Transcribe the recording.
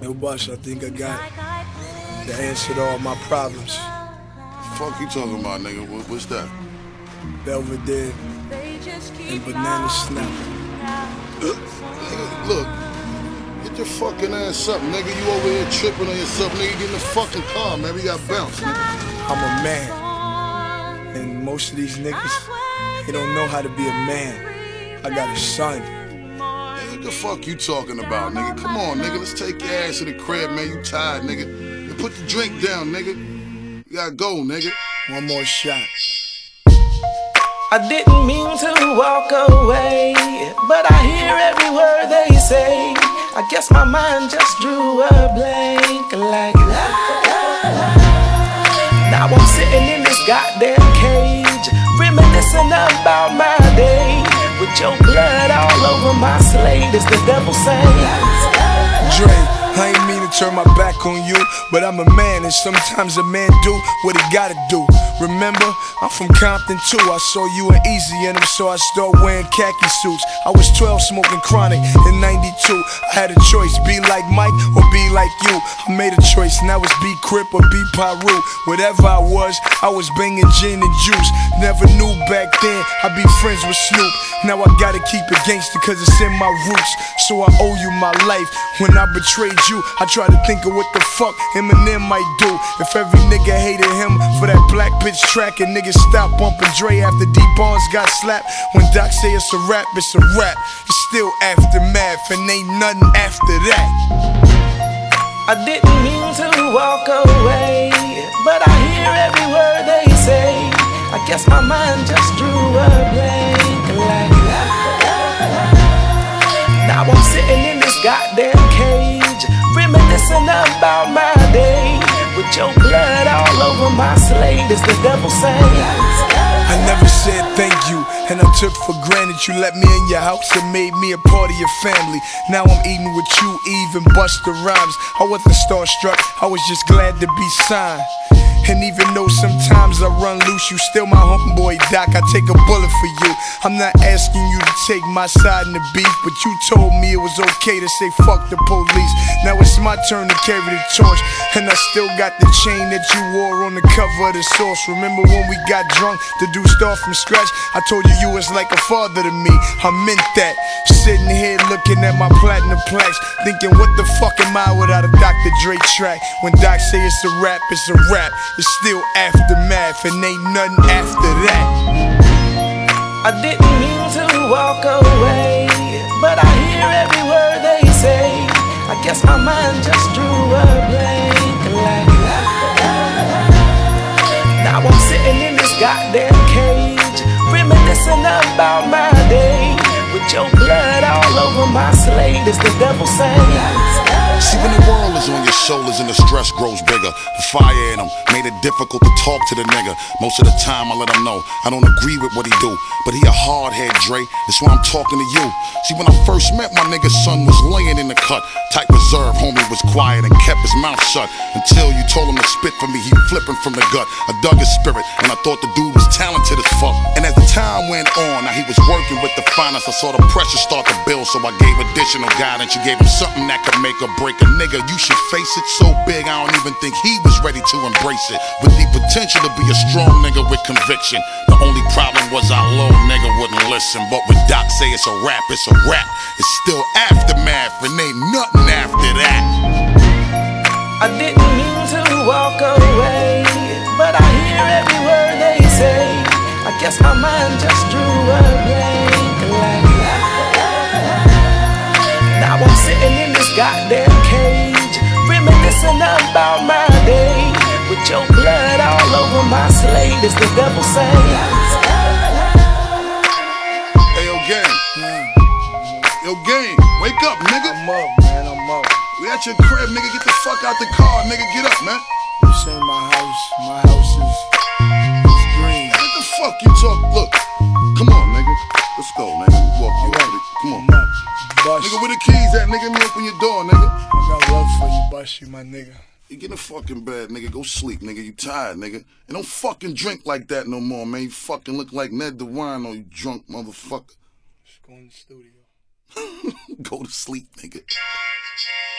Yo, Bush, I think I got the answer to all my problems. Fuck you talking about, nigga? What's that? Belvedere and Banana Snap. Nigga, look, get your fucking ass up, nigga. You over here tripping on yourself, nigga. Get in the fucking car, man. We got bounce, nigga. I'm a man, and most of these niggas, they don't know how to be a man. I got a son. What the fuck you talking about, nigga? Come on, nigga. Let's take your ass to the crib, man. You tired, nigga. And put the drink down, nigga. You gotta go, nigga. One more shot. I didn't mean to walk away, but I hear every word they say. I guess my mind just drew a blank like la, la, la. Now I'm sitting in this goddamn cage, reminiscing about my day, with your blood all over my slate. Is the devil saying? Dre, I ain't mean to turn my back on you, but I'm a man, and sometimes a man do what he gotta do. Remember, I'm from Compton too. I saw you and Easy in them, so I started wearing khaki suits. I was 12 smoking chronic in 92. I had a choice, be like Mike or be like you. I made a choice, now it's be Crip or be Pyru. Whatever I was banging gin and juice. Never knew back then I'd be friends with Snoop. Now I gotta keep it gangster cause it's in my roots. So I owe you my life. When I betrayed you, I try to think of what the fuck Eminem might do if every nigga hated him for that black bitch track and niggas stop bumping Dre after D Barnes got slapped. When Doc say it's a rap, it's a rap. It's still aftermath and ain't nothing after that. I didn't mean to walk away, but I hear every word they say. I guess my mind just drew a blank like la, la, la. Now I'm sitting in this goddamn cage, reminiscing about my day, with your blood all over my slate. Is the devil saying? I never said thank you, and I took for granted you let me in your house and made me a part of your family. Now I'm eating with you, Eve and Busta Rhymes. I wasn't starstruck, I was just glad to be signed. And even though sometimes I run loose, you still my homeboy, Doc. I take a bullet for you. I'm not asking you to take my side in the beef, but you told me it was okay to say fuck the police. Now it's my turn to carry the torch, and I still got the chain that you wore on the cover of the Source. Remember when we got drunk to do stuff from scratch? I told you you was like a father to me. I meant that. Sitting here looking at my platinum plaques, thinking what the fuck am I without a Dr. Dre track? When Doc say it's a rap, it's a rap. It's still aftermath and ain't nothing after that. I didn't mean to walk away, but I hear every word they say. I guess my mind just drew a blank like la, la, la. Now I'm sitting in this goddamn cage, reminiscing about my day, with your blood all over my slate. Is the devil saying? See, when the world is on your shoulders and the stress grows bigger, the fire in them made it difficult to talk to the nigga. Most of the time I let him know I don't agree with what he do, but he a hard head, Dre. That's why I'm talking to you. See, when I first met my nigga's son was laying in the cut. Type reserve, homie was quiet and kept his mouth shut. Until you told him to spit for me, he flipping from the gut. I dug his spirit and I thought the dude was talented as fuck. And as the time went on, now he was working with the finest. I saw the pressure start to build, so I gave additional guidance. You gave him something that could make or break a nigga. You should face it. So big I don't even think he was ready to embrace it. With the potential to be a strong nigga with conviction. The only problem was our little nigga wouldn't listen. But when Doc say it's a rap, it's a rap. It's still aftermath and ain't nothing after that. I didn't mean to walk away, but I hear every word they say. I guess my mind just drew a blank like la, la, la. Now I'm sitting in this goddamn cage, reminiscing about my day, with your blood all over my slate. Is the devil saying? Hey, yo, gang. Yo, gang, wake up, nigga. I'm up, man, I'm up. We at your crib, nigga. Get the fuck out the car, nigga. Get up, man. This ain't my house. My house is green. What the fuck you talk? Look, come on, nigga. Let's go, nigga. Walk you out. Come on. I'm up. Bush, Nigga, where the keys at, nigga? Let me open your door, nigga. I got love for you, Bush, you my nigga. You get in the fucking bed, nigga. Go sleep, nigga. You tired, nigga. And don't fucking drink like that no more, man. You fucking look like Ned DeWine, you drunk motherfucker. Just go in the studio. Go to sleep, nigga.